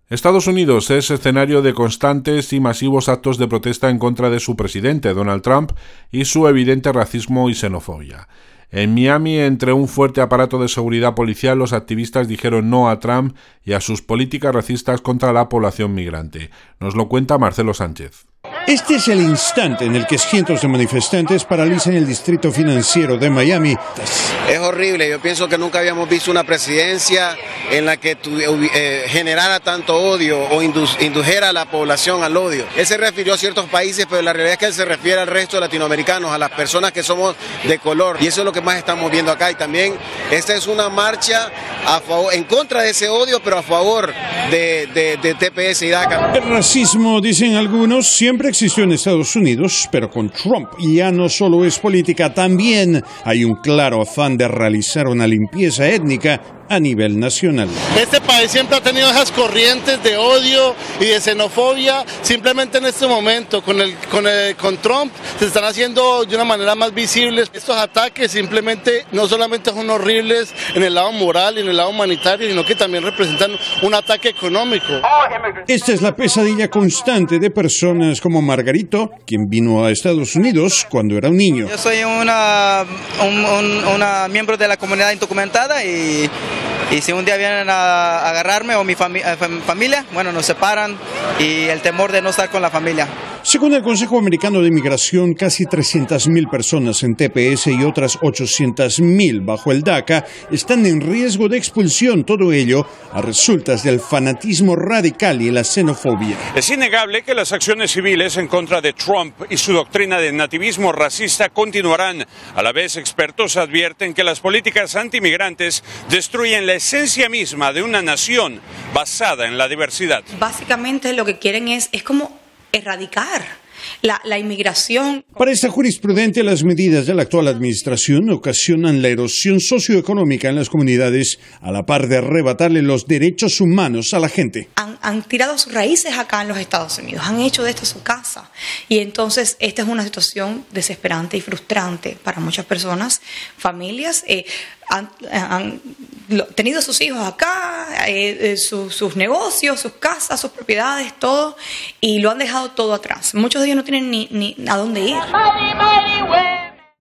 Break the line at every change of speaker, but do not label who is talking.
Estados Unidos es escenario de constantes y masivos actos de protesta en contra de su presidente, Donald Trump, y su evidente racismo y xenofobia. En Miami, entre un fuerte aparato de seguridad policial, los activistas dijeron no a Trump y a sus políticas racistas contra la población migrante. Nos lo cuenta Marcelo Sánchez.
Este es el instante en el que cientos de manifestantes paralizan el distrito financiero de Miami.
Es horrible, yo pienso que nunca habíamos visto una presidencia en la que generara tanto odio o indujera a la población al odio. Él se refirió a ciertos países, pero la realidad es que él se refiere al resto de latinoamericanos, a las personas que somos de color, y eso es lo que más estamos viendo acá. Y también esta es una marcha en contra de ese odio, pero a favor de TPS y DACA.
El racismo, dicen algunos, siempre existió en Estados Unidos, pero con Trump ya no solo es política, también hay un claro afán de realizar una limpieza étnica a nivel nacional.
Este país siempre ha tenido esas corrientes de odio y de xenofobia. Simplemente en este momento con Trump se están haciendo de una manera más visible. Estos ataques simplemente no solamente son horribles en el lado moral y en el lado humanitario, sino que también representan un ataque económico.
Esta es la pesadilla constante de personas como Margarito, quien vino a Estados Unidos cuando era un niño.
Yo soy una miembro de la comunidad indocumentada y si un día vienen a agarrarme o mi familia, bueno, nos separan y el temor de no estar con la familia.
Según el Consejo Americano de Migración, casi 300.000 personas en TPS y otras 800.000 bajo el DACA están en riesgo de expulsión, todo ello a resultas del fanatismo radical y la xenofobia.
Es innegable que las acciones civiles en contra de Trump y su doctrina de nativismo racista continuarán. A la vez, expertos advierten que las políticas antimigrantes destruyen la esencia misma de una nación basada en la diversidad.
Básicamente lo que quieren es como erradicar la inmigración.
Para esta jurisprudente, las medidas de la actual administración ocasionan la erosión socioeconómica en las comunidades, a la par de arrebatarle los derechos humanos a la gente.
Han tirado sus raíces acá en los Estados Unidos, han hecho de esto su casa. Y entonces esta es una situación desesperante y frustrante para muchas personas, familias. Han tenido sus hijos acá, sus negocios, sus casas, sus propiedades, todo, y lo han dejado todo atrás. Muchos de ellos no tienen ni a dónde ir.